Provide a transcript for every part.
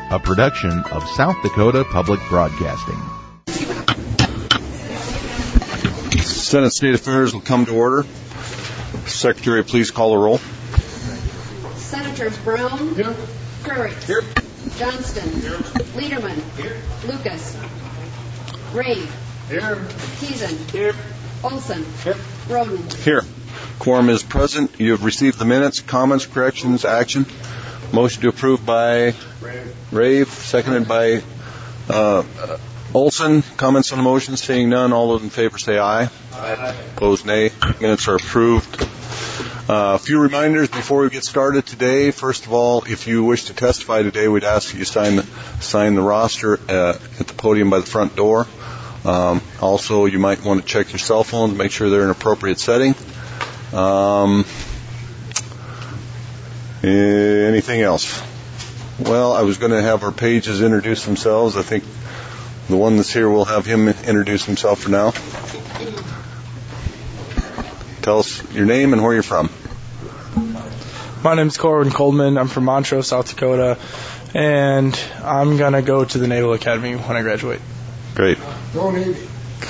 a production of South Dakota Public Broadcasting. Senate State Affairs will come to order. Secretary, please call the roll. Senators Brown. Here. Curry. Here. Johnston. Here. Liederman. Here. Lucas. Ray. Here. Teason. Here. Olson. Here. Roden. Here. Quorum is present. You have received the minutes, comments, corrections, action. Motion to approve by Rave, seconded by Olson. Comments on the motion? Seeing none, all those in favor say aye. Aye. Opposed, nay. Minutes are approved. A few reminders before we get started today. First of all, if you wish to testify today, we'd ask that you sign the roster at the podium by the front door. Also, you might want to check your cell phones, make sure they're in appropriate setting. Anything else? Well, I was going to have our pages introduce themselves. I think the one that's here will have him introduce himself for now. Tell us your name and where you're from. My name's Corwin Coleman. I'm from Montrose, South Dakota, and I'm going to go to the Naval Academy when I graduate. Great. Go Navy.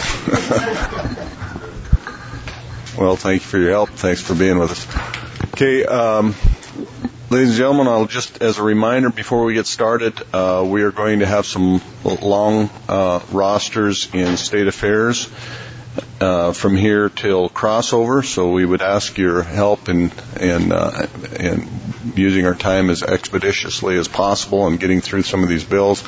Well, thank you for your help. Thanks for being with us. Okay, ladies and gentlemen, I'll just, as a reminder before we get started, we are going to have some long rosters in state affairs from here till crossover, so we would ask your help in using our time as expeditiously as possible and getting through some of these bills.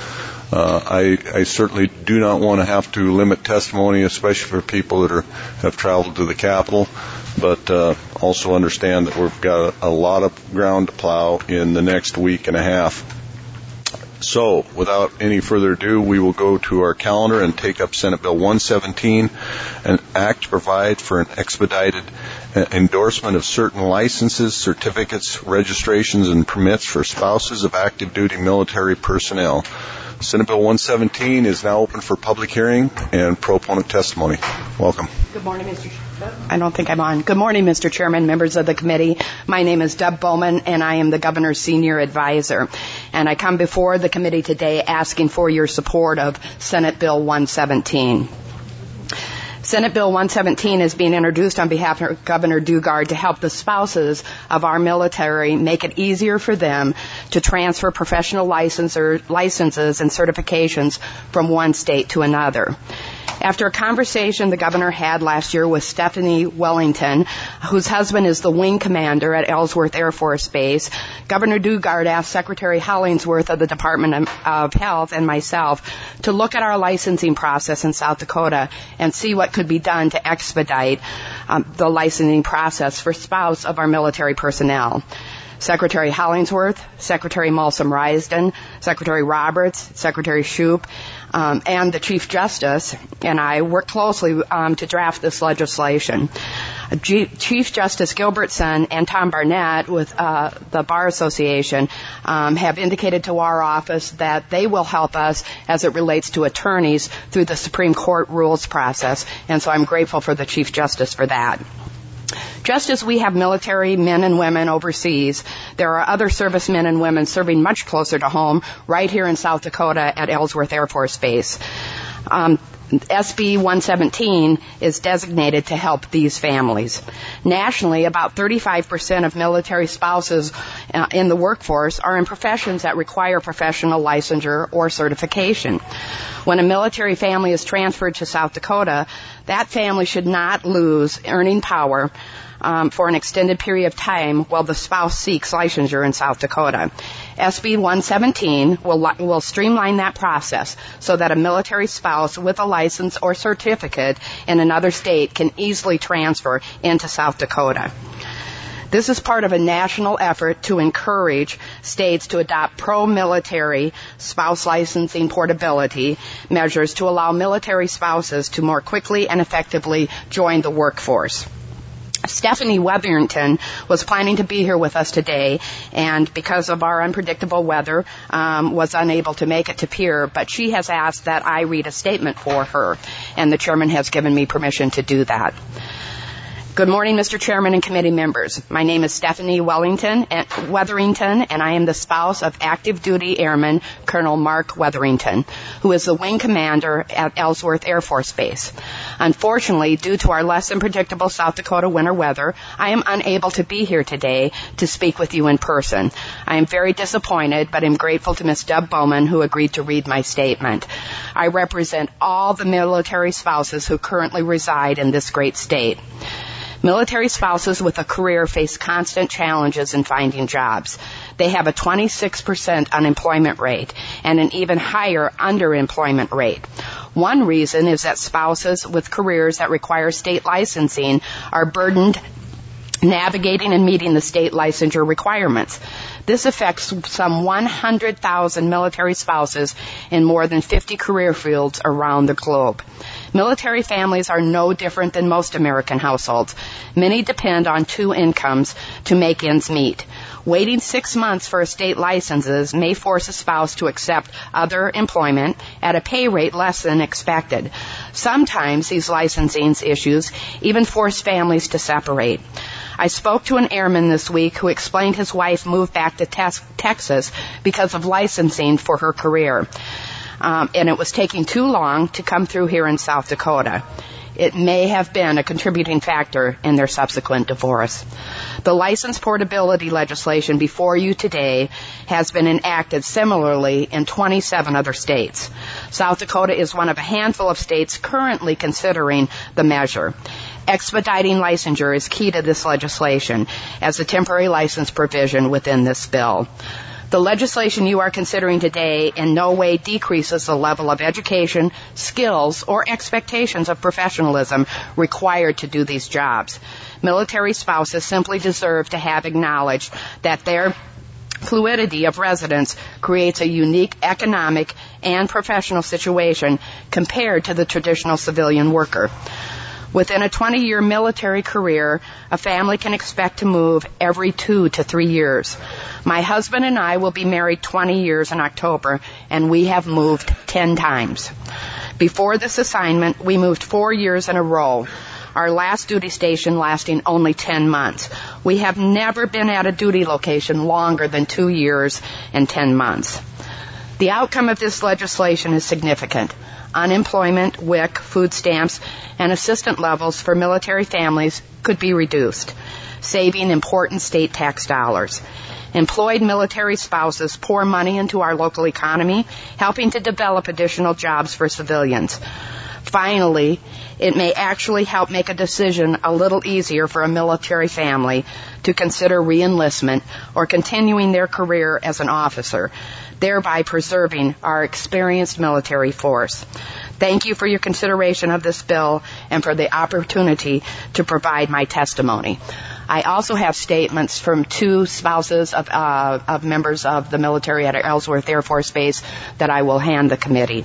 I certainly do not want to have to limit testimony, especially for people that have traveled to the Capitol, but also understand that we've got a lot of ground to plow in the next week and a half. So, without any further ado, we will go to our calendar and take up Senate Bill 117, an act to provide for an expedited endorsement of certain licenses, certificates, registrations, and permits for spouses of active duty military personnel. Senate Bill 117 is now open for public hearing and proponent testimony. Welcome. Good morning, Mr. I don't think I'm on. Good morning, Mr. Chairman, members of the committee. My name is Deb Bowman, and I am the Governor's Senior Advisor. And I come before the committee today asking for your support of Senate Bill 117. Senate Bill 117 is being introduced on behalf of Governor Dugard to help the spouses of our military make it easier for them to transfer professional licenses and certifications from one state to another. After a conversation the governor had last year with Stephanie Wellington, whose husband is the wing commander at Ellsworth Air Force Base, Governor Dugard asked Secretary Hollingsworth of the Department of Health and myself to look at our licensing process in South Dakota and see what could be done to expedite the licensing process for spouse of our military personnel. Secretary Hollingsworth, Secretary Malcolm Risden, Secretary Roberts, Secretary Shoup, and the Chief Justice and I worked closely to draft this legislation. Chief Justice Gilbertson and Tom Barnett with the Bar Association have indicated to our office that they will help us as it relates to attorneys through the Supreme Court rules process, and so I'm grateful for the Chief Justice for that. Just as we have military men and women overseas, there are other servicemen and women serving much closer to home right here in South Dakota at Ellsworth Air Force Base. SB 117 is designated to help these families. Nationally, about 35% of military spouses in the workforce are in professions that require professional licensure or certification. When a military family is transferred to South Dakota, that family should not lose earning power for an extended period of time while the spouse seeks licensure in South Dakota. SB 117 will streamline that process so that a military spouse with a license or certificate in another state can easily transfer into South Dakota. This is part of a national effort to encourage states to adopt pro-military spouse licensing portability measures to allow military spouses to more quickly and effectively join the workforce. Stephanie Wetherington was planning to be here with us today, and because of our unpredictable weather, was unable to make it to Pierre, but she has asked that I read a statement for her, and the chairman has given me permission to do that. Good morning, Mr. Chairman and committee members. My name is Stephanie Wetherington, and I am the spouse of active duty airman Colonel Mark Wetherington, who is the wing commander at Ellsworth Air Force Base. Unfortunately, due to our less than predictable South Dakota winter weather, I am unable to be here today to speak with you in person. I am very disappointed, but am grateful to Ms. Deb Bowman, who agreed to read my statement. I represent all the military spouses who currently reside in this great state. Military spouses with a career face constant challenges in finding jobs. They have a 26% unemployment rate and an even higher underemployment rate. One reason is that spouses with careers that require state licensing are burdened navigating and meeting the state licensure requirements. This affects some 100,000 military spouses in more than 50 career fields around the globe. Military families are no different than most American households. Many depend on two incomes to make ends meet. Waiting 6 months for a state licenses may force a spouse to accept other employment at a pay rate less than expected. Sometimes these licensing issues even force families to separate. I spoke to an airman this week who explained his wife moved back to Texas because of licensing for her career. And it was taking too long to come through here in South Dakota. It may have been a contributing factor in their subsequent divorce. The license portability legislation before you today has been enacted similarly in 27 other states. South Dakota is one of a handful of states currently considering the measure. Expediting licensure is key to this legislation as a temporary license provision within this bill. The legislation you are considering today in no way decreases the level of education, skills, or expectations of professionalism required to do these jobs. Military spouses simply deserve to have acknowledged that their fluidity of residence creates a unique economic and professional situation compared to the traditional civilian worker. Within a 20-year military career, a family can expect to move every 2 to 3 years. My husband and I will be married 20 years in October, and we have moved 10 times. Before this assignment, we moved 4 years in a row, our last duty station lasting only 10 months. We have never been at a duty location longer than 2 years and 10 months. The outcome of this legislation is significant. Unemployment, WIC, food stamps, and assistance levels for military families could be reduced, saving important state tax dollars. Employed military spouses pour money into our local economy, helping to develop additional jobs for civilians. Finally, it may actually help make a decision a little easier for a military family to consider re-enlistment or continuing their career as an officer, thereby preserving our experienced military force. Thank you for your consideration of this bill and for the opportunity to provide my testimony. I also have statements from 2 spouses of members of the military at Ellsworth Air Force Base that I will hand the committee.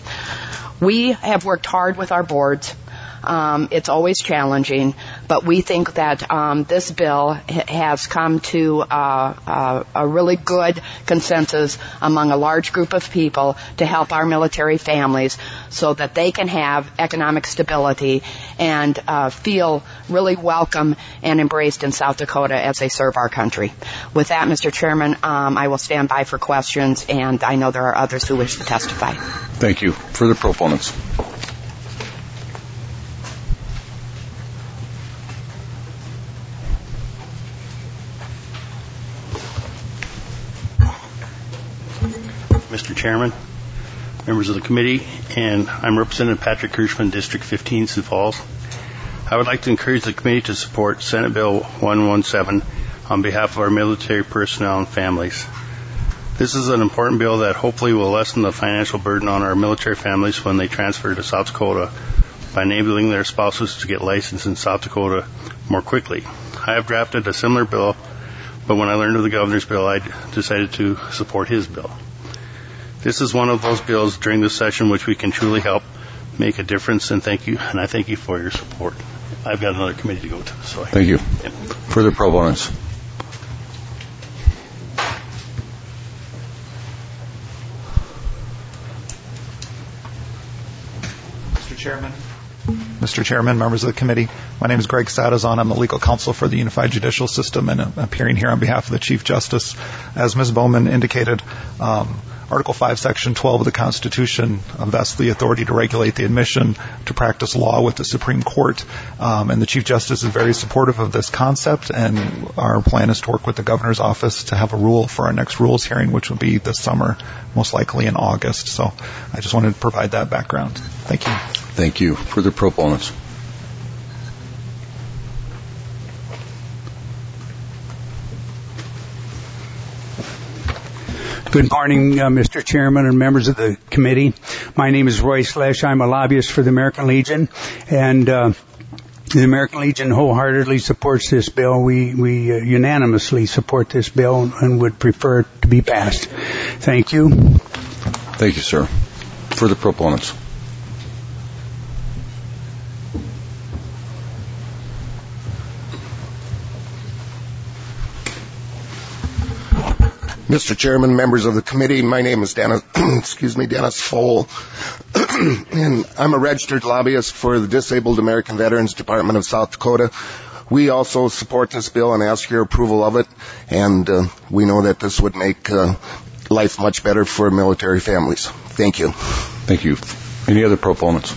We have worked hard with our boards. It's always challenging, but we think that this bill has come to a really good consensus among a large group of people to help our military families so that they can have economic stability and feel really welcome and embraced in South Dakota as they serve our country. With that, Mr. Chairman, I will stand by for questions, and I know there are others who wish to testify. Thank you. Further proponents? Mr. Chairman, members of the committee, and I'm Representative Patrick Kirschman, District 15, Sioux Falls. I would like to encourage the committee to support Senate Bill 117 on behalf of our military personnel and families. This is an important bill that hopefully will lessen the financial burden on our military families when they transfer to South Dakota by enabling their spouses to get licensed in South Dakota more quickly. I have drafted a similar bill, but when I learned of the governor's bill, I decided to support his bill. This is one of those bills during this session which we can truly help make a difference, and thank you, and I thank you for your support. I've got another committee to go to. So Thank you. Yeah. Further proponents? Mr. Chairman, Mr. Chairman, members of the committee, my name is Greg Sadazon. I'm the legal counsel for the Unified Judicial System and appearing here on behalf of the Chief Justice. As Ms. Bowman indicated, Article 5, Section 12 of the Constitution vests the authority to regulate the admission to practice law with the Supreme Court, and the Chief Justice is very supportive of this concept, and our plan is to work with the Governor's Office to have a rule for our next rules hearing, which will be this summer, most likely in August. So I just wanted to provide that background. Thank you. Thank you. Further proponents? Good morning, Mr. Chairman and members of the committee. My name is Roy Slesh. I'm a lobbyist for the American Legion, and the American Legion wholeheartedly supports this bill. We unanimously support this bill and would prefer it to be passed. Thank you. Thank you, sir. Further proponents? Mr. Chairman, members of the committee, my name is Dennis Fole, and I'm a registered lobbyist for the Disabled American Veterans Department of South Dakota. We also support this bill and ask your approval of it, and we know that this would make life much better for military families. Thank you. Thank you. Any other proponents?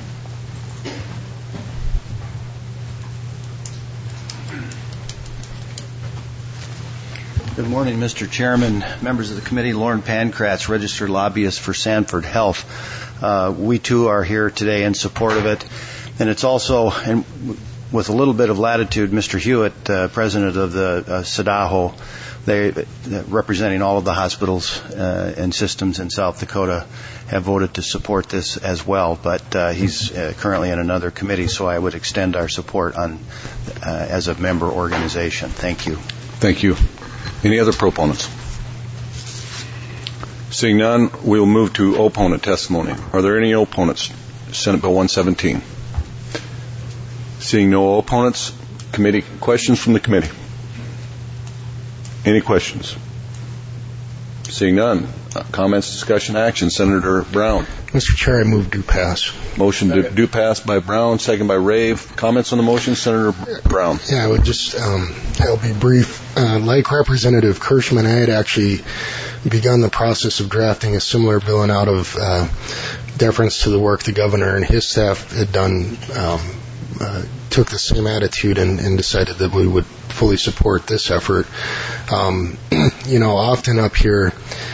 Good morning, Mr. Chairman, members of the committee. Lauren Pankratz, registered lobbyist for Sanford Health. We too are here today in support of it, and it's also, and with a little bit of latitude, Mr. Hewitt, president of the SEDAHO, they representing all of the hospitals and systems in South Dakota, have voted to support this as well. But he's currently in another committee, so I would extend our support on as a member organization. Thank you. Thank you. Any other proponents? Seeing none, we will move to opponent testimony. Are there any opponents? Senate Bill 117. Seeing no opponents, committee questions from the committee. Any questions? Seeing none, comments, discussion, action. Senator Brown. Mr. Chair, I move do pass. Motion to do pass by Brown, second by Rave. Comments on the motion, Senator Brown? Yeah, I would just, I'll be brief. Like Representative Kirschman, I had actually begun the process of drafting a similar bill, and out of deference to the work the governor and his staff had done, took the same attitude and decided that we would fully support this effort. Often up here,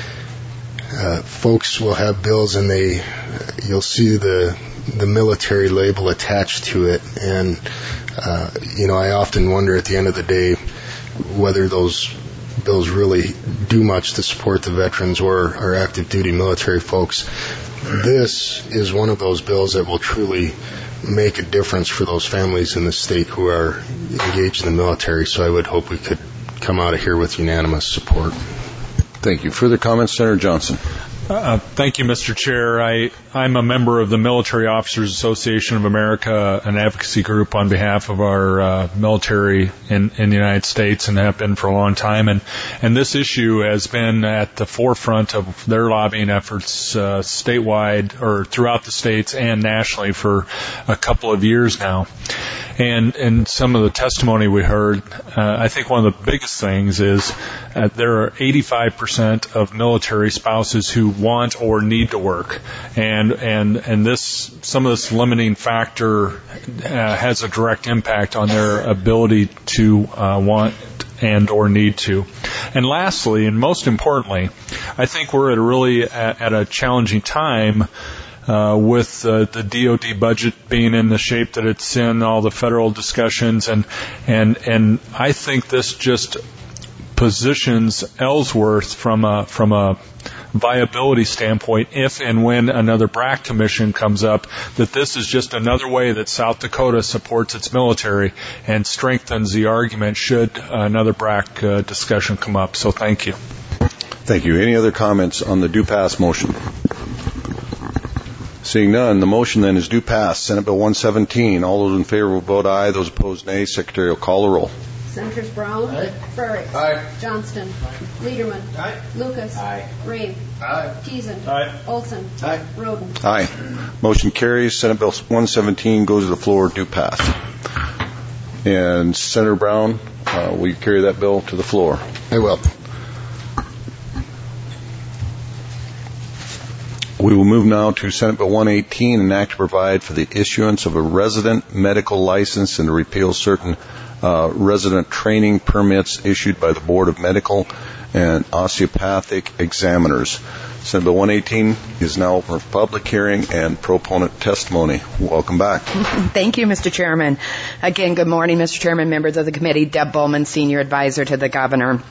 folks will have bills and you'll see the military label attached to it, and I often wonder at the end of the day whether those bills really do much to support the veterans or our active duty military folks. This is one of those bills that will truly make a difference for those families in the state who are engaged in the military, so I would hope we could come out of here with unanimous support. Thank you. Further comments, Senator Johnson? Thank you, Mr. Chair. I'm a member of the Military Officers Association of America, an advocacy group on behalf of our military in the United States, and have been for a long time. And this issue has been at the forefront of their lobbying efforts statewide or throughout the states and nationally for a couple of years now. And some of the testimony we heard, I think one of the biggest things is there are 85% of military spouses who want or need to work, and some of this limiting factor has a direct impact on their ability to want and or need to. And lastly, and most importantly, I think we're at a challenging time with the DoD budget being in the shape that it's in, all the federal discussions, and I think this just positions Ellsworth from a viability standpoint, if and when another BRAC commission comes up, that this is just another way that South Dakota supports its military and strengthens the argument should another BRAC discussion come up. So thank you. Thank you. Any other comments on the do pass motion? Seeing none, the motion then is do pass. Senate Bill 117. All those in favor will vote aye. Those opposed, nay. Secretary will call the roll. Senators Brown. Aye. Frerichs. Aye. Johnston. Liederman. Aye. Lucas. Aye. Rave. Aye. Teason. Aye. Olson. Aye. Roden. Aye. Motion carries. Senate Bill 117 goes to the floor to pass. And Senator Brown, will you carry that bill to the floor? I will. We will move now to Senate Bill 118, an act to provide for the issuance of a resident medical license and to repeal certain resident training permits issued by the Board of Medical and Osteopathic Examiners. Senate Bill 118 is now open for public hearing and proponent testimony. Welcome back. Thank you, Mr. Chairman. Again, good morning, Mr. Chairman, members of the committee. Deb Bowman, Senior Advisor to the Governor.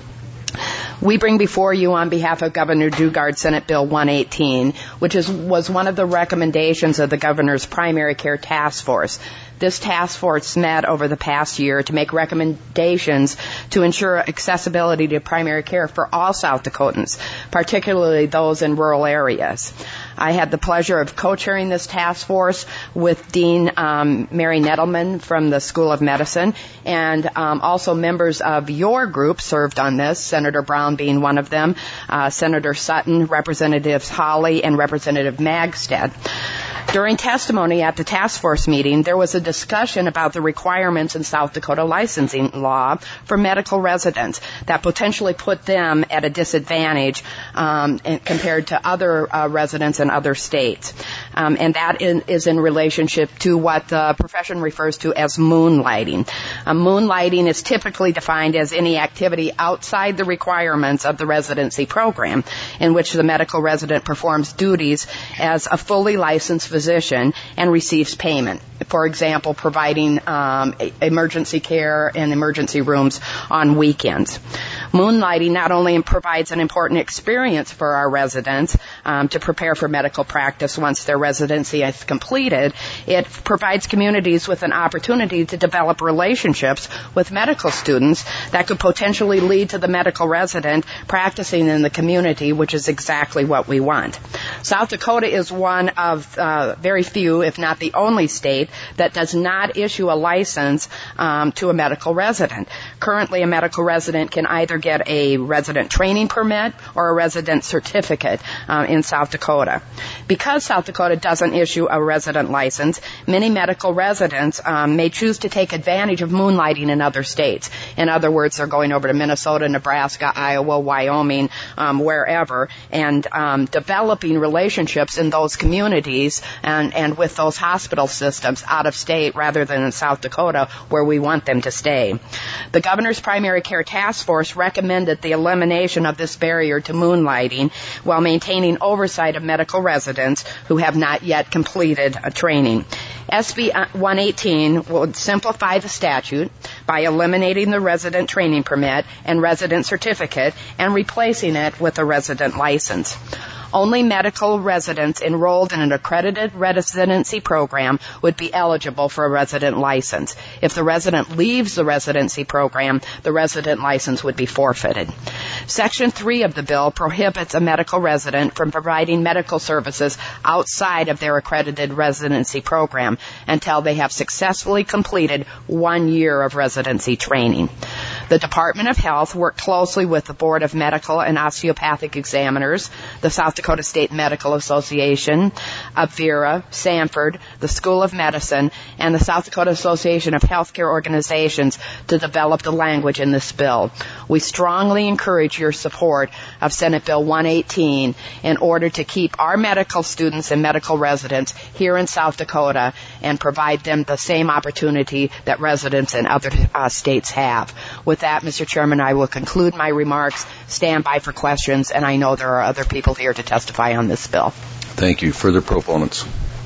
We bring before you on behalf of Governor Dugard Senate Bill 118, which was one of the recommendations of the Governor's Primary Care Task Force. This task force met over the past year to make recommendations to ensure accessibility to primary care for all South Dakotans, particularly those in rural areas. I had the pleasure of co-chairing this task force with Dean Mary Nettleman from the School of Medicine, and also members of your group served on this, Senator Brown being one of them, Senator Sutton, Representatives Hawley, and Representative Magstead. During testimony at the task force meeting, there was a discussion about the requirements in South Dakota licensing law for medical residents that potentially put them at a disadvantage compared to other residents in other states. And that is in relationship to what the profession refers to as moonlighting. Moonlighting is typically defined as any activity outside the requirements of the residency program in which the medical resident performs duties as a fully licensed physician and receives payment. For example, providing emergency care and emergency rooms on weekends. Moonlighting not only provides an important experience for our residents to prepare for medical practice once their residency is completed, it provides communities with an opportunity to develop relationships with medical students that could potentially lead to the medical resident practicing in the community, which is exactly what we want. South Dakota is one of very few, if not the only state, that does not issue a license to a medical resident. Currently, a medical resident can either get a resident training permit or a resident certificate in South Dakota. Because South Dakota doesn't issue a resident license, many medical residents may choose to take advantage of moonlighting in other states. In other words, they're going over to Minnesota, Nebraska, Iowa, Wyoming, wherever, and developing relationships in those communities and with those hospital systems out of state rather than in South Dakota where we want them to stay. The Governor's Primary Care Task Force recommended the elimination of this barrier to moonlighting while maintaining oversight of medical residents who have not yet completed a training. SB 118 would simplify the statute by eliminating the resident training permit and resident certificate and replacing it with a resident license. Only medical residents enrolled in an accredited residency program would be eligible for a resident license. If the resident leaves the residency program, the resident license would be forfeited. Section 3 of the bill prohibits a medical resident from providing medical services outside of their accredited residency program until they have successfully completed 1 year of residency training. The Department of Health worked closely with the Board of Medical and Osteopathic Examiners, the South Dakota State Medical Association, Avera, Sanford, the School of Medicine, and the South Dakota Association of Healthcare Organizations to develop the language in this bill. We strongly encourage your support of Senate Bill 118 in order to keep our medical students and medical residents here in South Dakota and provide them the same opportunity that residents in other states have. With that, Mr. Chairman, I will conclude my remarks. Stand by for questions, and I know there are other people here to testify on this bill. Thank you. Further proponents?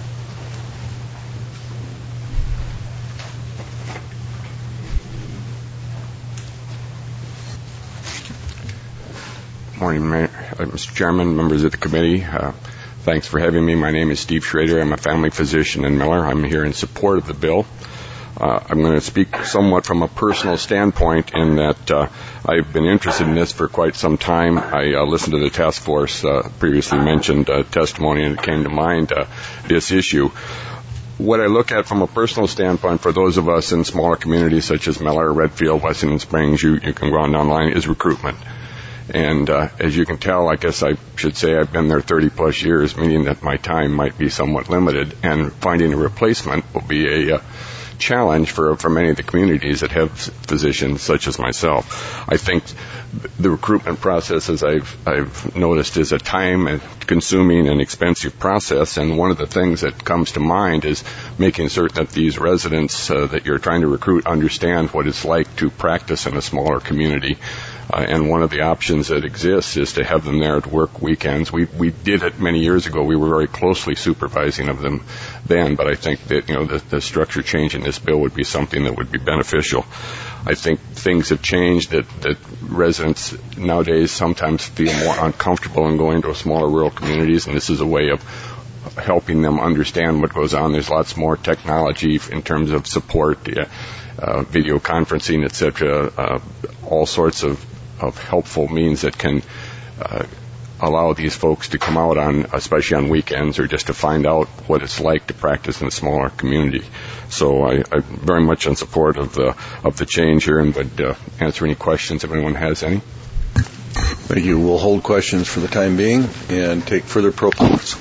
Morning, Mr. Chairman, members of the committee. Thanks for having me. My name is Steve Schrader. I'm a family physician in Miller. I'm here in support of the bill. I'm going to speak somewhat from a personal standpoint in that I've been interested in this for quite some time. I listened to the task force previously mentioned testimony, and it came to mind this issue. what I look at from a personal standpoint for those of us in smaller communities such as Miller, Redfield, Washington Springs, you can go on down the line, is recruitment. And as you can tell, I guess I should say I've been there 30 plus years, meaning that my time might be somewhat limited, and finding a replacement will be a challenge for many of the communities that have physicians such as myself. I think the recruitment process, as I've noticed, is a time-consuming and expensive process, and one of the things that comes to mind is making certain that these residents that you're trying to recruit understand what it's like to practice in a smaller community. And one of the options that exists is to have them there to work weekends. We did it many years ago. We were very closely supervising of them then, but I think that the structure change in this bill would be something that would be beneficial. I think things have changed that residents nowadays sometimes feel more uncomfortable in going to smaller rural communities, and this is a way of helping them understand what goes on. There's lots more technology in terms of support, video conferencing, etc., all sorts of helpful means that can allow these folks to come out especially on weekends, or just to find out what it's like to practice in a smaller community. So I'm very much in support of the change here, and would answer any questions if anyone has any. Thank you. We'll hold questions for the time being and take further proponents.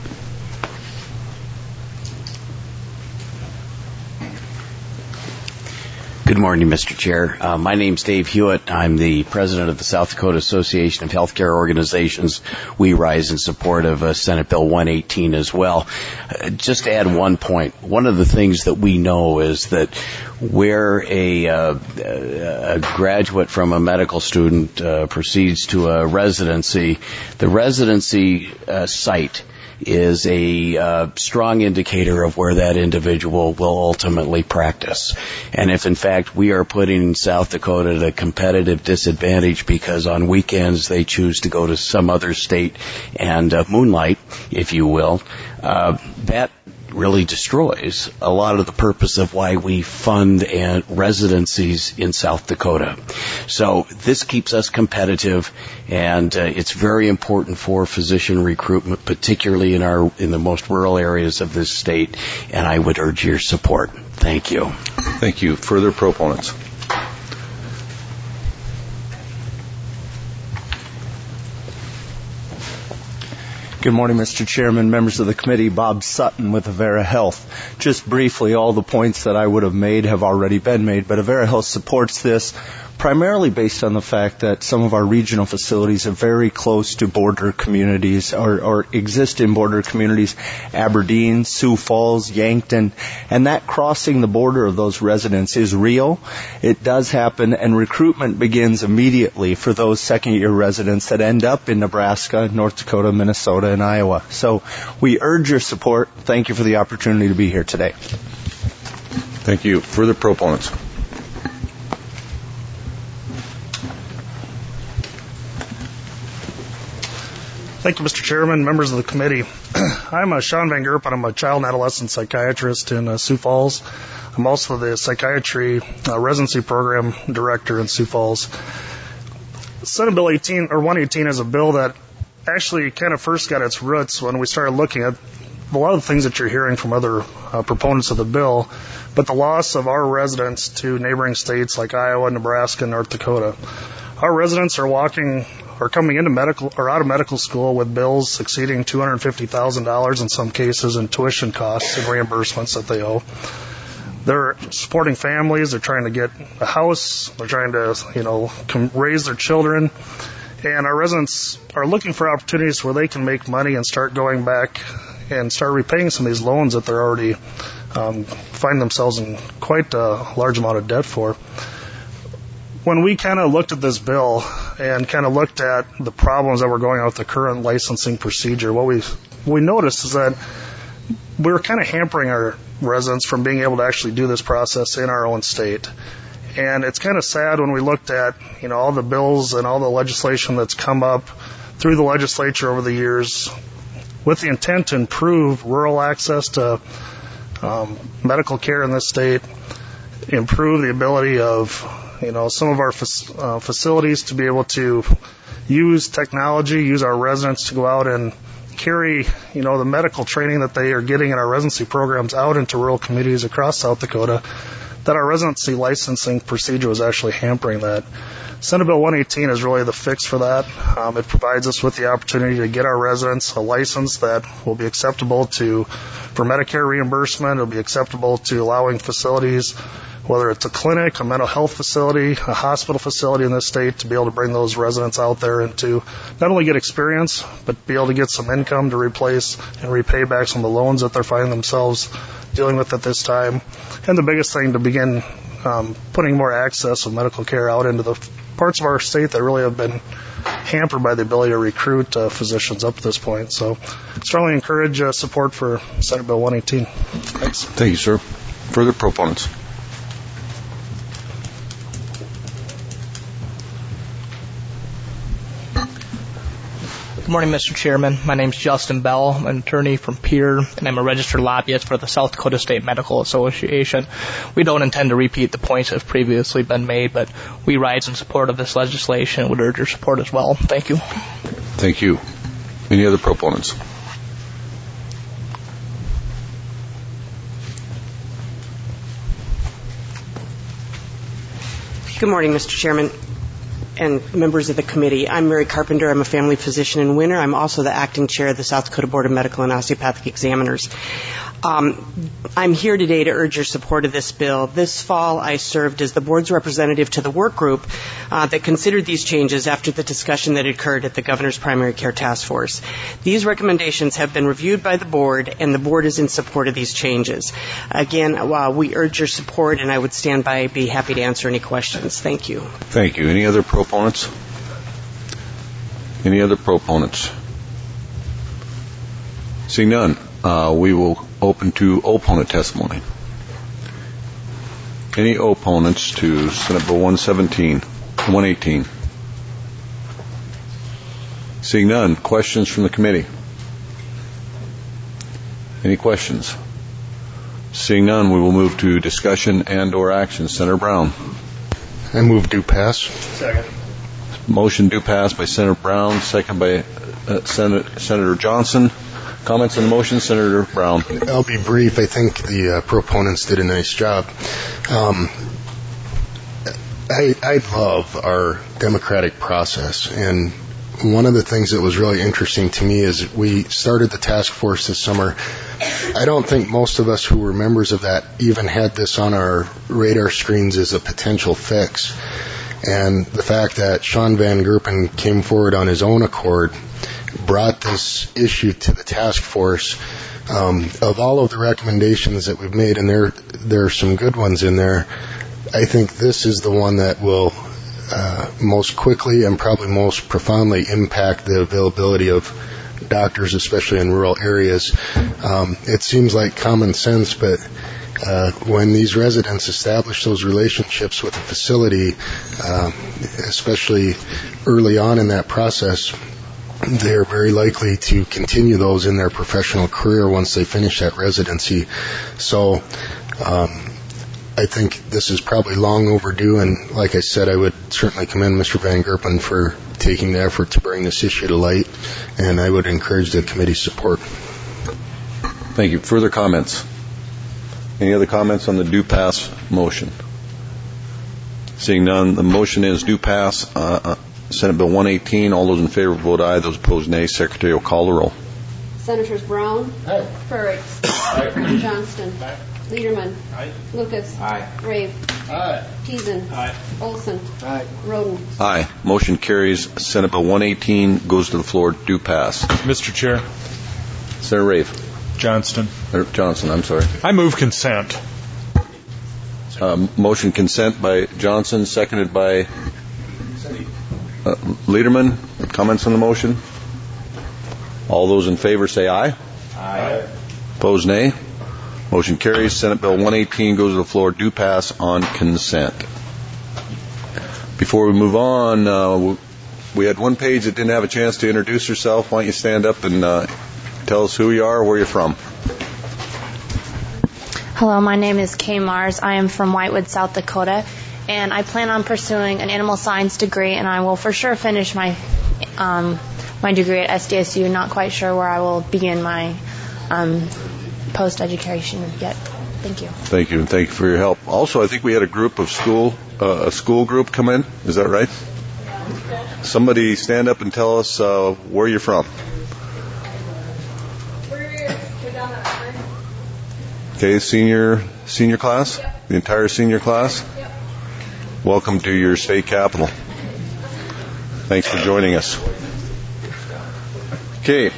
Good morning, Mr. Chair. My name's Dave Hewitt. I'm the president of the South Dakota Association of Healthcare Organizations. We rise in support of Senate Bill 118 as well. Just to add one point, one of the things that we know is that where a graduate from a medical student proceeds to a residency, the residency site is a strong indicator of where that individual will ultimately practice. And if in fact we are putting South Dakota at a competitive disadvantage because on weekends they choose to go to some other state and moonlight, if you will, that really destroys a lot of the purpose of why we fund residencies in South Dakota. So this keeps us competitive, and it's very important for physician recruitment, particularly in the most rural areas of this state, and I would urge your support. Thank you. Thank you. Further proponents? Good morning, Mr. Chairman, members of the committee. Bob Sutton with Avera Health. Just briefly, all the points that I would have made have already been made, but Avera Health supports this primarily based on the fact that some of our regional facilities are very close to border communities or exist in border communities, Aberdeen, Sioux Falls, Yankton, and that crossing the border of those residents is real. It does happen, and recruitment begins immediately for those second-year residents that end up in Nebraska, North Dakota, Minnesota, and Iowa. So we urge your support. Thank you for the opportunity to be here today. Thank you. Further proponents? Thank you, Mr. Chairman, members of the committee. I'm Sean Van Gerp, and I'm a child and adolescent psychiatrist in Sioux Falls. I'm also the psychiatry residency program director in Sioux Falls. Senate Bill 118 is a bill that actually kind of first got its roots when we started looking at a lot of the things that you're hearing from other proponents of the bill, but the loss of our residents to neighboring states like Iowa, Nebraska, and North Dakota. Our residents are coming into medical or out of medical school with bills exceeding $250,000 in some cases in tuition costs and reimbursements that they owe. They're supporting families. They're trying to get a house. They're trying to, raise their children. And our residents are looking for opportunities where they can make money and start going back and start repaying some of these loans that they're already find themselves in quite a large amount of debt for. When we kind of looked at this bill and kind of looked at the problems that were going on with the current licensing procedure, what we noticed is that we were kind of hampering our residents from being able to actually do this process in our own state. And it's kind of sad when we looked at, all the bills and all the legislation that's come up through the legislature over the years with the intent to improve rural access to medical care in this state, improve the ability of some of our facilities to be able to use technology, use our residents to go out and, carry, the medical training that they are getting in our residency programs out into rural communities across South Dakota, that our residency licensing procedure was actually hampering that. Senate Bill 118 is really the fix for that. It provides us with the opportunity to get our residents a license that will be acceptable for Medicare reimbursement. It'll be acceptable to allowing facilities, whether it's a clinic, a mental health facility, a hospital facility in this state, to be able to bring those residents out there and to not only get experience, but be able to get some income to replace and repay back some of the loans that they're finding themselves dealing with at this time. And the biggest thing, to begin putting more access of medical care out into the parts of our state that really have been hampered by the ability to recruit physicians up to this point. So strongly encourage support for Senate Bill 118. Thanks. Thank you, sir. Further proponents? Good morning, Mr. Chairman. My name is Justin Bell. I'm an attorney from Pierre, and I'm a registered lobbyist for the South Dakota State Medical Association. We don't intend to repeat the points that have previously been made, but we rise in support of this legislation and would urge your support as well. Thank you. Thank you. Any other proponents? Good morning, Mr. Chairman and members of the committee. I'm Mary Carpenter. I'm a family physician in Winter. I'm also the acting chair of the South Dakota Board of Medical and Osteopathic Examiners. I'm here today to urge your support of this bill. This fall, I served as the board's representative to the work group that considered these changes after the discussion that occurred at the Governor's Primary Care Task Force. These recommendations have been reviewed by the board, and the board is in support of these changes. Again, we urge your support, and I would stand by, be happy to answer any questions. Thank you. Thank you. Any other proponents? Any other proponents? Seeing none, we will open to opponent testimony. Any opponents to Senate Bill 118? Seeing none, questions from the committee? Any questions? Seeing none, we will move to discussion and or action. Senator Brown. I move do pass. Second. Motion do pass by Senator Brown, second by Senator Johnson. Comments on the motion, Senator Brown. I'll be brief. I think the proponents did a nice job. I love our democratic process, and one of the things that was really interesting to me is we started the task force this summer. I don't think most of us who were members of that even had this on our radar screens as a potential fix. And the fact that Sean Van Gerpen came forward on his own accord brought this issue to the task force. Of all of the recommendations that we've made, and there are some good ones in there, I think this is the one that will most quickly and probably most profoundly impact the availability of doctors, especially in rural areas. It seems like common sense, but when these residents establish those relationships with the facility, especially early on in that process, they're very likely to continue those in their professional career once they finish that residency. So I think this is probably long overdue, and like I said, I would certainly commend Mr. Van Gerpen for taking the effort to bring this issue to light, and I would encourage the committee's support. Thank you. Further comments? Any other comments on the do pass motion? Seeing none, the motion is do pass. Senate Bill 118. All those in favor vote aye. Those opposed, nay. Secretary will call the roll. Senators Brown, Aye. Frerichs, Johnston, Liederman, Aye. Lucas, Aye. Rave, Aye. Teason, Aye. Olson, Aye. Roden. Aye. Motion carries. Senate Bill 118 goes to the floor. Do pass. Mr. Chair. Senator Rave. Johnson, I'm sorry. I move consent. Motion consent by Johnson, seconded by Liederman. Comments on the motion? All those in favor say aye. Aye. Opposed, nay. Motion carries. Senate Bill 118 goes to the floor. Do pass on consent. Before we move on, we had one page that didn't have a chance to introduce herself. Why don't you stand up and tell us who you are, where you're from. Hello, my name is Kay Mars. I am from Whitewood, South Dakota, and I plan on pursuing an animal science degree, and I will for sure finish my my degree at SDSU. Not quite sure where I will begin my post-education yet. Thank you. Thank you, and thank you for your help. Also, I think we had a group of a school group come in. Is that right? Somebody stand up and tell us where you're from. Okay, senior class? Yep. The entire senior class? Yep. Welcome to your state capital. Thanks for joining us. Okay.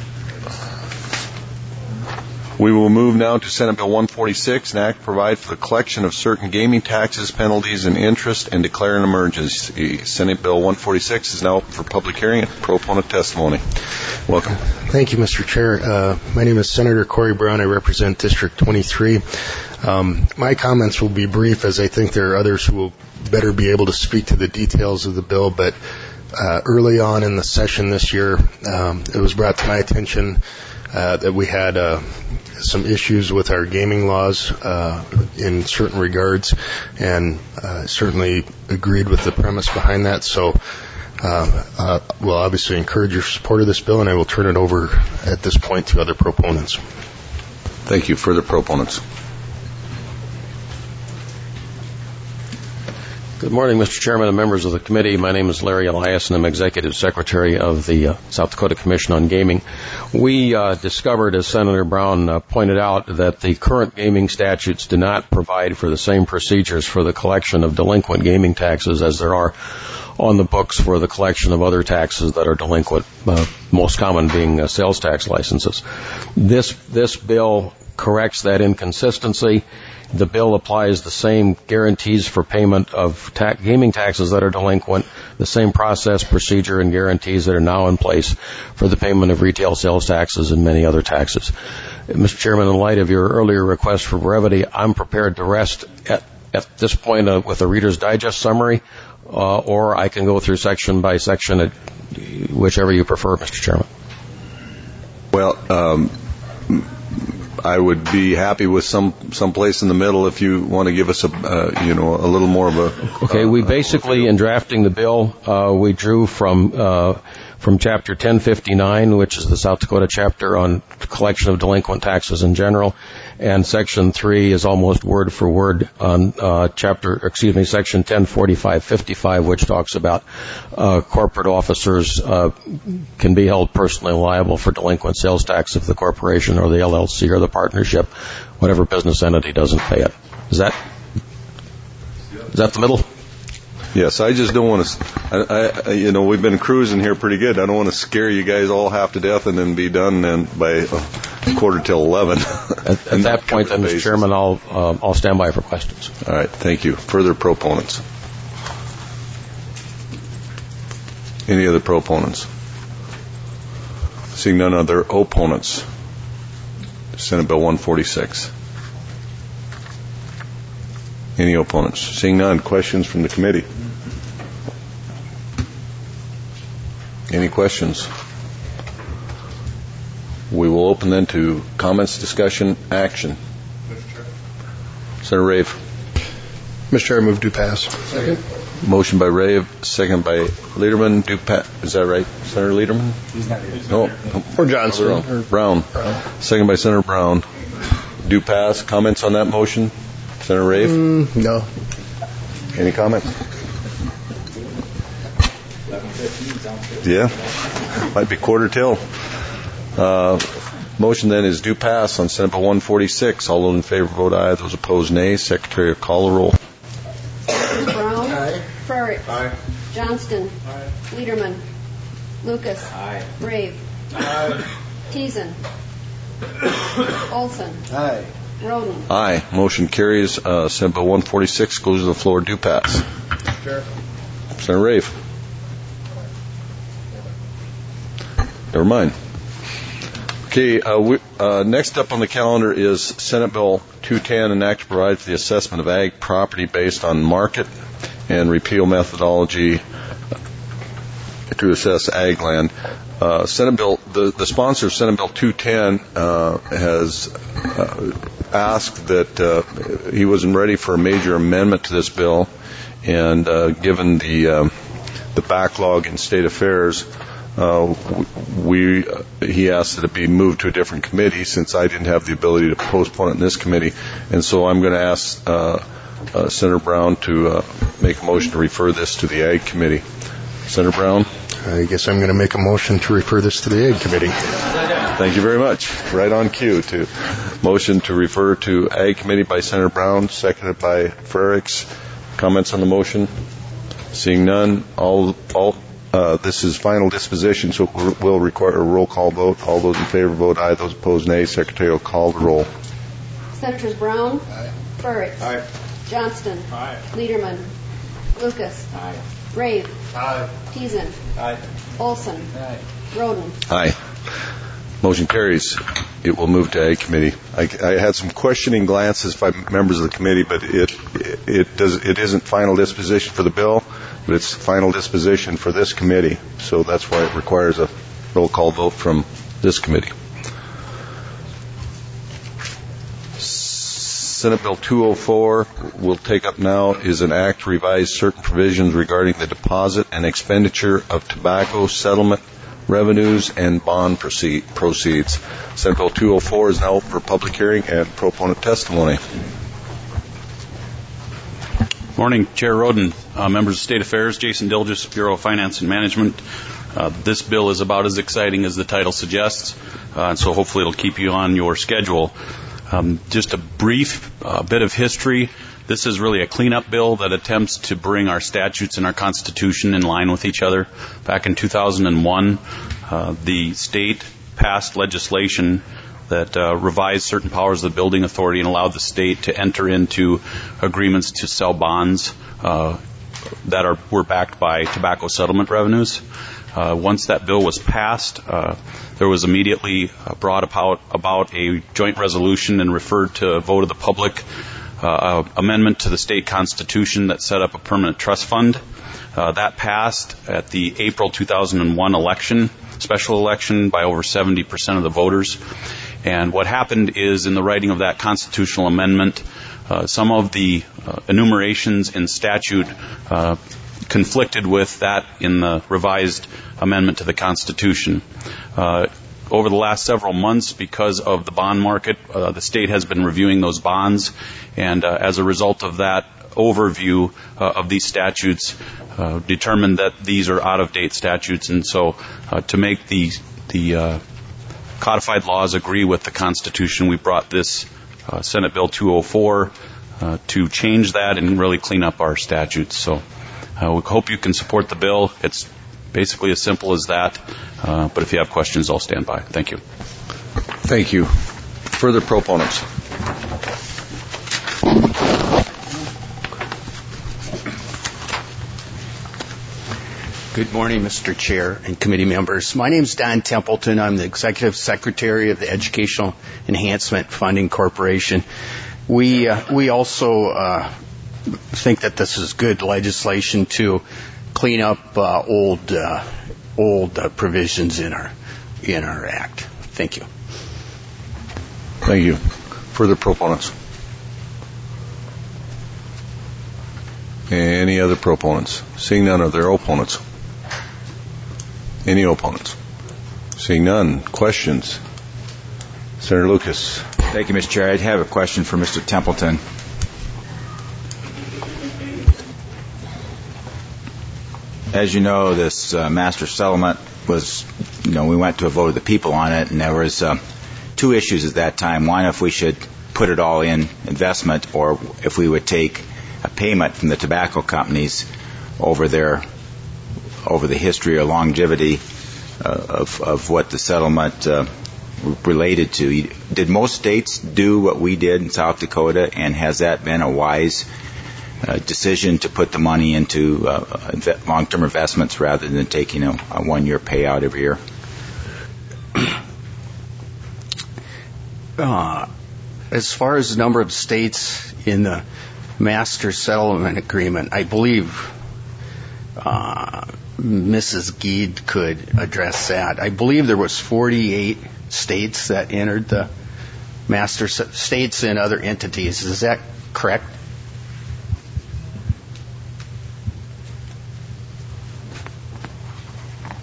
We will move now to Senate Bill 146, an act to provide for the collection of certain gaming taxes, penalties, and interest, and declare an emergency. Senate Bill 146 is now open for public hearing and proponent testimony. Welcome. Thank you, Mr. Chair. My name is Senator Corey Brown. I represent District 23. My comments will be brief, as I think there are others who will better be able to speak to the details of the bill, but early on in the session this year, it was brought to my attention that we had some issues with our gaming laws in certain regards, and certainly agreed with the premise behind that. So we'll obviously encourage your support of this bill, and I will turn it over at this point to other proponents. Thank you. Further proponents. Good morning, Mr. Chairman and members of the committee. My name is Larry Elias, and I'm Executive Secretary of the South Dakota Commission on Gaming. We discovered, as Senator Brown pointed out, that the current gaming statutes do not provide for the same procedures for the collection of delinquent gaming taxes as there are on the books for the collection of other taxes that are delinquent, most common being sales tax licenses. This bill corrects that inconsistency. The bill applies the same guarantees for payment of gaming taxes that are delinquent, the same process, procedure, and guarantees that are now in place for the payment of retail sales taxes and many other taxes. Mr. Chairman, in light of your earlier request for brevity, I'm prepared to rest at this point with a Reader's Digest summary, or I can go through section by section, whichever you prefer, Mr. Chairman. Well, I would be happy with some place in the middle if you want to give us a little more of a. Okay, we basically, in drafting the bill, we drew from Chapter 1059, which is the South Dakota chapter on collection of delinquent taxes in general, and Section 3 is almost word for word on Section 1045-55, which talks about corporate officers can be held personally liable for delinquent sales tax if the corporation or the LLC or the partnership, whatever business entity, doesn't pay it. Is that the middle? Yes, I just don't want to, we've been cruising here pretty good. I don't want to scare you guys all half to death and then be done then by 11:15. At that point, then, Mr. Chairman, I'll stand by for questions. All right, thank you. Further proponents? Any other proponents? Seeing none other opponents. Senate Bill 146. Any opponents? Seeing none. Questions from the committee? Any questions? We will open then to comments, discussion, action. Senator Rave. Mr. Chair, I move to pass. Second. Motion by Rave, second by Lederman. Is that right, Senator Lederman? He's not here. No. Or Johnson. Brown. Second by Senator Brown. Do pass. Comments on that motion? Senator Rave? No. Any comments? Yeah. Might be quarter till. Motion then is due pass on Senate Bill 146. All those in favor vote aye. Those opposed nay. Secretary will call the roll. Brown. Aye. Frerick. Aye. Johnston. Aye. Liederman. Lucas. Aye. Rave. Aye. Teason. Olson. Aye. Roden. Aye. Motion carries. Senate Bill 146 goes to the floor. Due pass. Sure. Senator Rave. Never mind. Okay, next up on the calendar is Senate Bill 210, an act to provide for the assessment of ag property based on market and repeal methodology to assess ag land. Senate Bill, the sponsor of Senate Bill 210 has asked that he wasn't ready for a major amendment to this bill, and given the backlog in state affairs, he asked that it be moved to a different committee since I didn't have the ability to postpone it in this committee. And so I'm going to ask Senator Brown to make a motion to refer this to the Ag Committee. Senator Brown? I guess I'm going to make a motion to refer this to the Ag Committee. Thank you very much. Right on cue. To motion to refer to Ag Committee by Senator Brown, seconded by Frericks. Comments on the motion? Seeing none, this is final disposition, so we'll require a roll call vote. All those in favor vote aye. Those opposed, nay. Secretary will call the roll. Senators Brown? Aye. Frericks? Aye. Johnston? Aye. Liederman? Lucas? Aye. Rave? Aye. Peason? Aye. Olson? Aye. Roden? Aye. Motion carries. It will move to Ag Committee. I had some questioning glances by members of the committee, but it isn't final disposition for the bill, but it's final disposition for this committee. So that's why it requires a roll call vote from this committee. Senate Bill 204 we'll take up now is an act to revise certain provisions regarding the deposit and expenditure of tobacco settlement revenues and bond proceeds. Senate Bill 204 is now open for public hearing and proponent testimony. Morning, Chair Roden, members of State Affairs, Jason Dilgis, Bureau of Finance and Management. This bill is about as exciting as the title suggests, and so hopefully it'll keep you on your schedule. Just a brief bit of history. This is really a cleanup bill that attempts to bring our statutes and our Constitution in line with each other. Back in 2001, the state passed legislation that revised certain powers of the building authority and allowed the state to enter into agreements to sell bonds that were backed by tobacco settlement revenues. Once that bill was passed, there was immediately brought about a joint resolution and referred to a vote of the public amendment to the state constitution that set up a permanent trust fund. That passed at the April 2001 special election by over 70% of the voters. And what happened is, in the writing of that constitutional amendment, some of the enumerations in statute conflicted with that in the revised amendment to the Constitution. Over the last several months, because of the bond market, the state has been reviewing those bonds, and as a result of that overview of these statutes, determined that these are out-of-date statutes, and so to make the codified laws agree with the Constitution, we brought this Senate Bill 204 to change that and really clean up our statutes. So we hope you can support the bill. It's basically as simple as that. But if you have questions, I'll stand by. Thank you. Thank you. Further proponents? Good morning, Mr. Chair and committee members. My name is Don Templeton. I'm the Executive Secretary of the Educational Enhancement Funding Corporation. We also think that this is good legislation to clean up old provisions in our act. Thank you. Thank you. Further proponents? Any other proponents? Seeing none, are there opponents? Any opponents? Seeing none. Questions? Senator Lucas. Thank you, Mr. Chair. I have a question for Mr. Templeton. As you know, this master settlement was, we went to a vote of the people on it, and there was two issues at that time. One, if we should put it all in investment, or if we would take a payment from the tobacco companies over the history or longevity of what the settlement related to. Did most states do what we did in South Dakota, and has that been a wise decision to put the money into long-term investments rather than taking a one-year payout every year? As far as the number of states in the master settlement agreement, I believe Mrs. Geed could address that. I believe there was 48 states that entered the master states and other entities. Is that correct?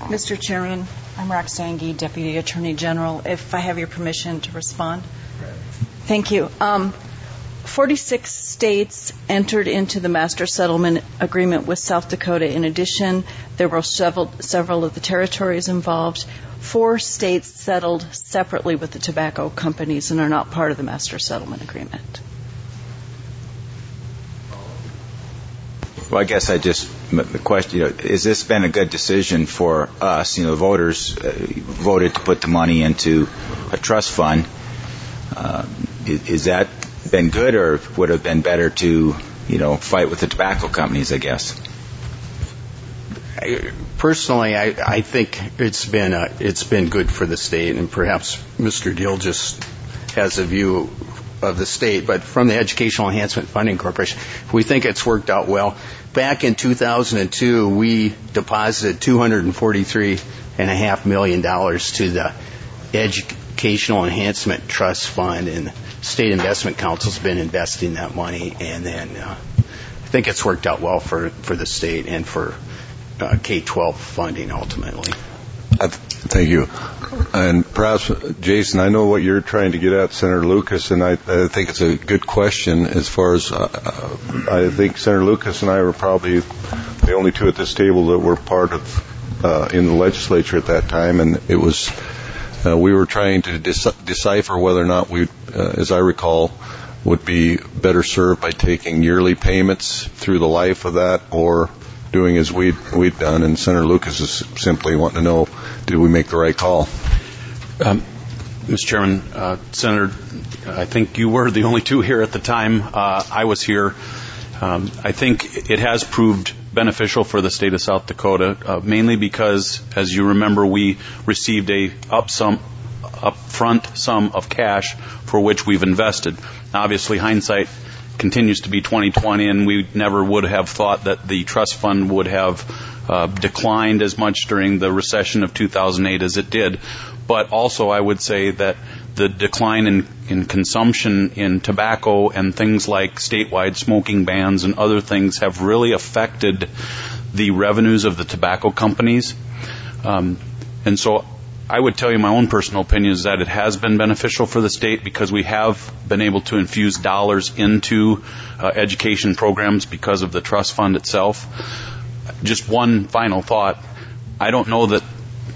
Mr. Chairman, I'm Roxanne Gee, Deputy Attorney General. If I have your permission to respond. Thank you. 46 states entered into the master settlement agreement with South Dakota. In addition, there were several of the territories involved. 4 states settled separately with the tobacco companies and are not part of the master settlement agreement. Well, I guess the question, has this been a good decision for us? The voters voted to put the money into a trust fund. Is that been good, or would it have been better to, fight with the tobacco companies, I guess? Personally, I think it's been good for the state, and perhaps Mr. Deal just has a view of the state, but from the Educational Enhancement Funding Corporation, we think it's worked out well. Back in 2002, we deposited $243.5 million to the Educational Enhancement Trust Fund, and the State Investment Council's been investing that money, and then I think it's worked out well for the state and for K-12 funding ultimately. Thank you. And perhaps, Jason, I know what you're trying to get at, Senator Lucas, and I think it's a good question as far as I think Senator Lucas and I were probably the only two at this table that were part of in the legislature at that time, and it was we were trying to decipher whether or not we, as I recall, would be better served by taking yearly payments through the life of that, or doing as we'd done. And Senator Lucas is simply wanting to know, did we make the right call? Mr. Chairman, Senator, I think you were the only two here at the time. I was here. I think it has proved beneficial for the state of South Dakota, mainly because, as you remember, we received a upfront sum of cash for which we've invested. Obviously, hindsight continues to be 20/20, and we never would have thought that the trust fund would have declined as much during the recession of 2008 as it did. But also, I would say that the decline in consumption in tobacco and things like statewide smoking bans and other things have really affected the revenues of the tobacco companies. And so I would tell you my own personal opinion is that it has been beneficial for the state because we have been able to infuse dollars into education programs because of the trust fund itself. Just one final thought. I don't know that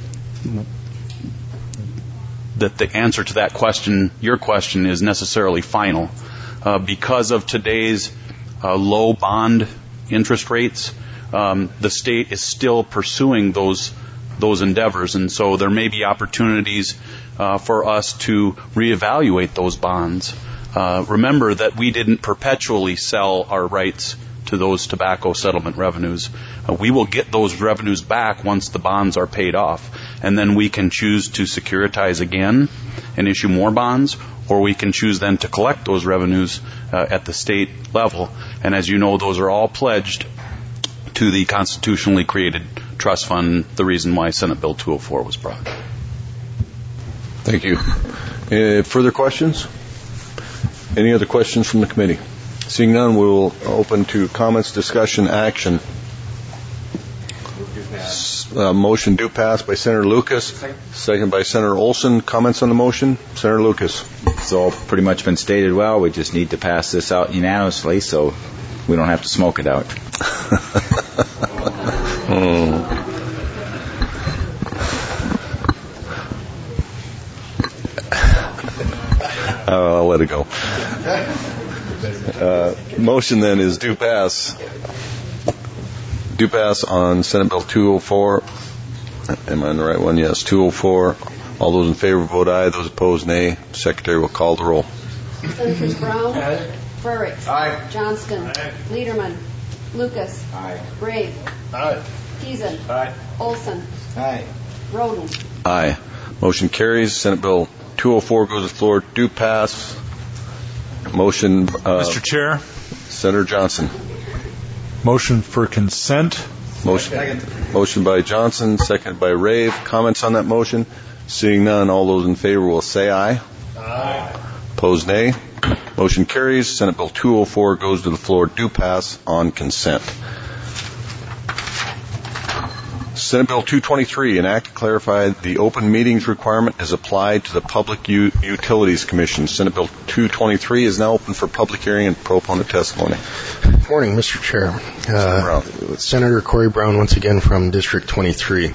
the answer to that question, your question, is necessarily final. Because of today's low bond interest rates, the state is still pursuing those endeavors, and so there may be opportunities for us to reevaluate those bonds. Remember that we didn't perpetually sell our rights to those tobacco settlement revenues. We will get those revenues back once the bonds are paid off, and then we can choose to securitize again and issue more bonds, or we can choose then to collect those revenues at the state level. And as you know, those are all pledged to the constitutionally created trust fund, the reason why Senate Bill 204 was brought. Thank you. Further questions? Any other questions from the committee? Seeing none, we will open to comments, discussion, action. Motion do pass by Senator Lucas, second by Senator Olson. Comments on the motion? Senator Lucas. It's all pretty much been stated well. We just need to pass this out unanimously so we don't have to smoke it out. I'll let it go. Motion then is do pass. Do pass on Senate Bill 204. Am I on the right one? Yes, 204. All those in favor vote aye. Those opposed, nay. Secretary will call the roll. Senators Brown, Frerichs, Johnston, Lederman, Lucas, Brave, Teason, Olson, Roden. Aye. Motion carries. Senate Bill 204 goes to the floor. Do pass. Motion. Mr. Chair. Senator Johnson. Motion for consent. Motion by Johnson, second by Rave. Comments on that motion? Seeing none, all those in favor will say aye. Aye. Opposed, nay. Motion carries. Senate Bill 204 goes to the floor. Do pass on consent. Senate Bill 223, an act to clarify the open meetings requirement as applied to the Public Utilities Commission. Senate Bill 223 is now open for public hearing and proponent testimony. Good morning, Mr. Chair. Senator Corey Brown once again from District 23.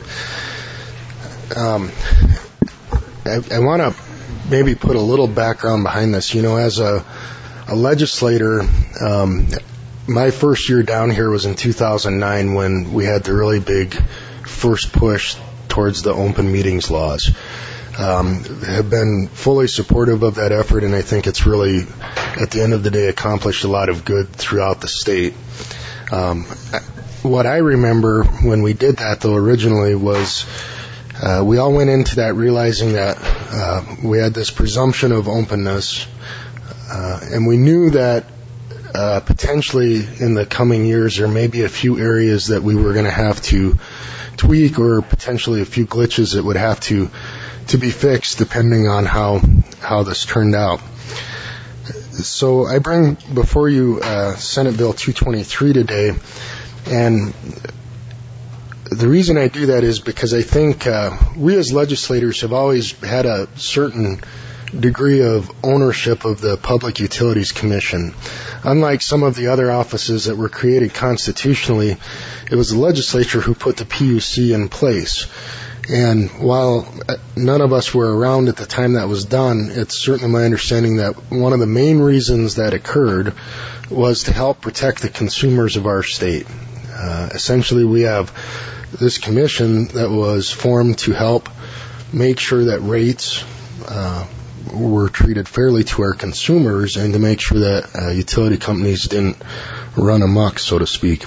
I want to maybe put a little background behind this. You know, as a legislator, my first year down here was in 2009 when we had the really big first push towards the open meetings laws. Have been fully supportive of that effort, and I think it's really, at the end of the day, accomplished a lot of good throughout the state. What I remember when we did that, though, originally was we all went into that realizing that we had this presumption of openness, and we knew that potentially in the coming years there may be a few areas that we were going to have to tweak, or potentially a few glitches that would have to be fixed depending on how this turned out. So I bring before you Senate Bill 223 today, and the reason I do that is because I think we as legislators have always had a certain degree of ownership of the Public Utilities Commission. Unlike some of the other offices that were created constitutionally, it was the legislature who put the PUC in place. And while none of us were around at the time that was done, it's certainly my understanding that one of the main reasons that occurred was to help protect the consumers of our state. Essentially, we have this commission that was formed to help make sure that rates were treated fairly to our consumers, and to make sure that utility companies didn't run amok, so to speak.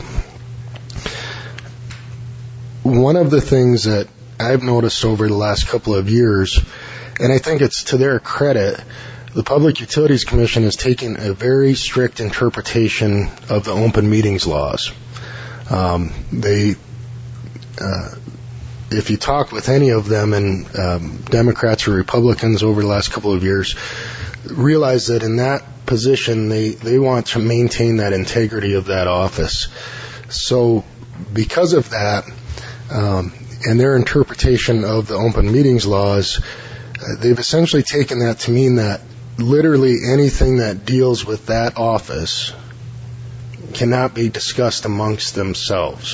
One of the things that I've noticed over the last couple of years, and I think it's to their credit, the Public Utilities Commission has taken a very strict interpretation of the open meetings laws. If you talk with any of them, and Democrats or Republicans over the last couple of years, realize that in that position they want to maintain that integrity of that office. So because of that, and their interpretation of the open meetings laws, they've essentially taken that to mean that literally anything that deals with that office cannot be discussed amongst themselves.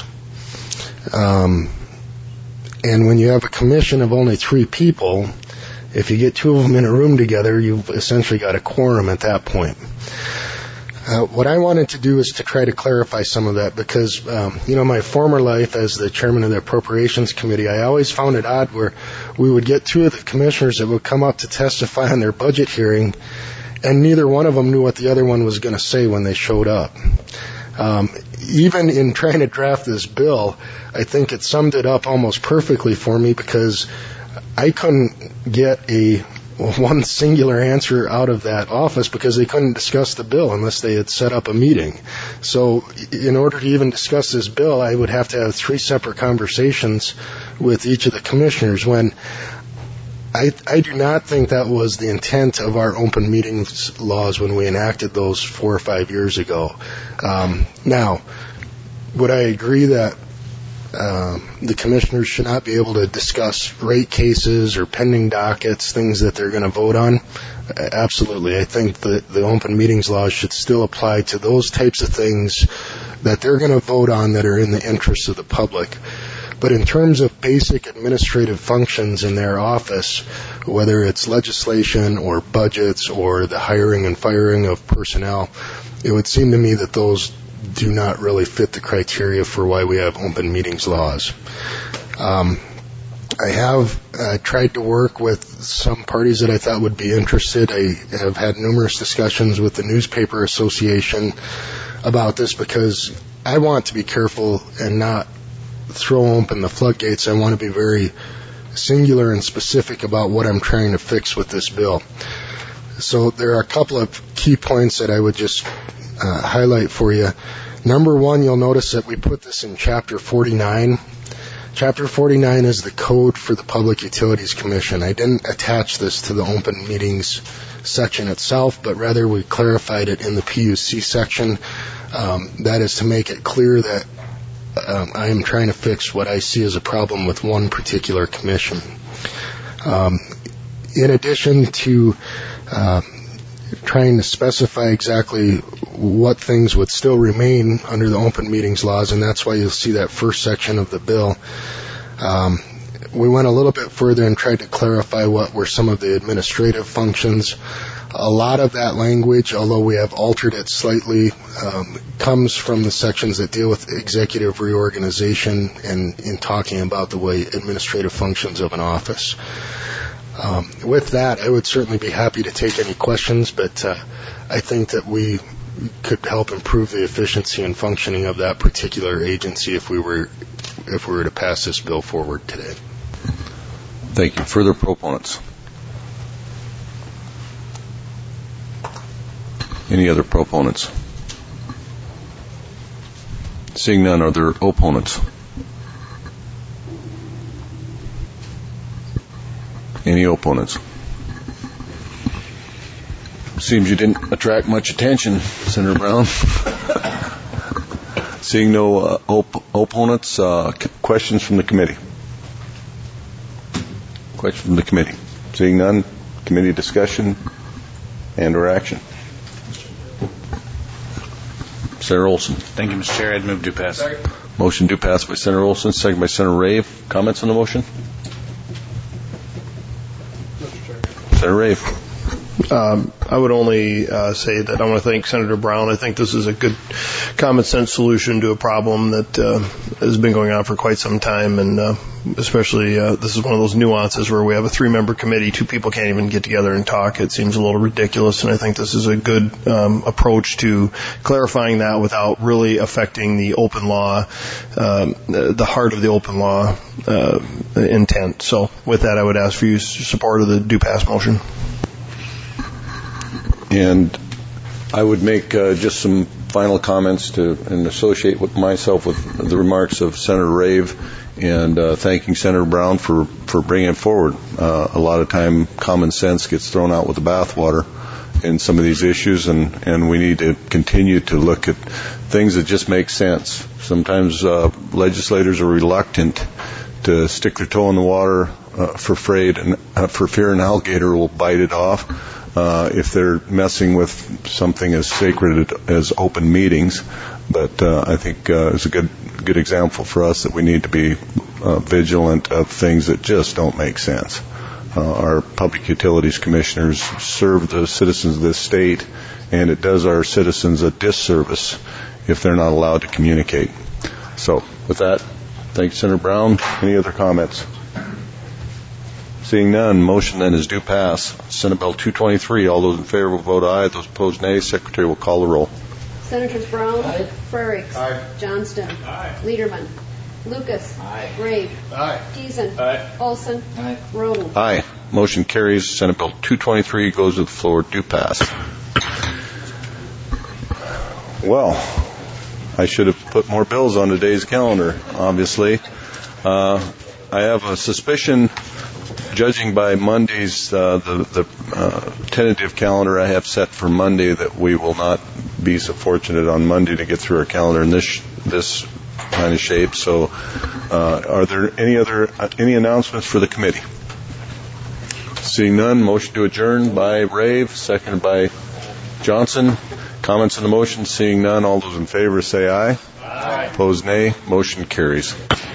And when you have a commission of only 3 people, if you get 2 of them in a room together, you've essentially got a quorum at that point. What I wanted to do is to try to clarify some of that, because, my former life as the chairman of the Appropriations Committee, I always found it odd where we would get 2 of the commissioners that would come up to testify on their budget hearing, and neither one of them knew what the other one was going to say when they showed up. Even in trying to draft this bill, I think it summed it up almost perfectly for me, because I couldn't get one singular answer out of that office because they couldn't discuss the bill unless they had set up a meeting. So in order to even discuss this bill, I would have to have 3 separate conversations with each of the commissioners, when I do not think that was the intent of our open meetings laws when we enacted those 4 or 5 years ago. Now, would I agree that the commissioners should not be able to discuss rate cases or pending dockets, things that they're going to vote on? Absolutely. I think the open meetings laws should still apply to those types of things that they're going to vote on that are in the interest of the public. But in terms of basic administrative functions in their office, whether it's legislation or budgets or the hiring and firing of personnel, it would seem to me that those do not really fit the criteria for why we have open meetings laws. I have tried to work with some parties that I thought would be interested. I have had numerous discussions with the Newspaper Association about this, because I want to be careful and not throw open the floodgates. I want to be very singular and specific about what I'm trying to fix with this bill. So there are a couple of key points that I would just highlight for you. Number 1, you'll notice that we put this in Chapter 49. Chapter 49 is the code for the Public Utilities Commission. I didn't attach this to the open meetings section itself, but rather we clarified it in the PUC section. That is to make it clear that I am trying to fix what I see as a problem with one particular commission. In addition to trying to specify exactly what things would still remain under the open meetings laws, and that's why you'll see that first section of the bill, we went a little bit further and tried to clarify what were some of the administrative functions. A lot of that language, although we have altered it slightly, comes from the sections that deal with executive reorganization and in talking about the way administrative functions of an office. With that, I would certainly be happy to take any questions, but I think that we could help improve the efficiency and functioning of that particular agency if we were to pass this bill forward today. Thank you. Further proponents? Any other proponents? Seeing none, are there opponents? Any opponents? Seems you didn't attract much attention, Senator Brown. Seeing no opponents, questions from the committee? Questions from the committee? Seeing none, committee discussion and or action. Senator Olson. Thank you, Mr. Chair. I'd move to pass. Motion to pass by Senator Olson, second by Senator Rave. Comments on the motion? Senator Rave. I would only say that I want to thank Senator Brown. I think this is a good common sense solution to a problem that has been going on for quite some time, and especially this is one of those nuances where we have a 3-member committee, 2 people can't even get together and talk. It seems a little ridiculous, and I think this is a good approach to clarifying that without really affecting the open law, the heart of the open law intent. So with that, I would ask for your support of the do pass motion. And I would make just some final comments and associate myself with the remarks of Senator Rave and thanking Senator Brown for bringing it forward. A lot of time common sense gets thrown out with the bathwater in some of these issues, and we need to continue to look at things that just make sense. Sometimes legislators are reluctant to stick their toe in the water for fear an alligator will bite it off. If they're messing with something as sacred as open meetings. But I think it's a good example for us that we need to be vigilant of things that just don't make sense. Our public utilities commissioners serve the citizens of this state, and it does our citizens a disservice if they're not allowed to communicate. So with that, thank you, Senator Brown. Any other comments? Seeing none, motion then is due pass. Senate Bill 223. All those in favor will vote aye. Those opposed, nay. Secretary will call the roll. Senators Brown, Frerichs, Johnston, Liederman, Lucas, Rave, Teason, Olson, Roden. Aye. Motion carries. Senate Bill 223 goes to the floor. Due pass. Well, I should have put more bills on today's calendar, obviously. I have a suspicion, judging by Monday's the tentative calendar I have set for Monday, that we will not be so fortunate on Monday to get through our calendar in this kind of shape. So, are there any announcements for the committee? Seeing none, motion to adjourn by Rave, seconded by Johnson. Comments on the motion? Seeing none, all those in favor say aye. Aye. Opposed, nay. Motion carries.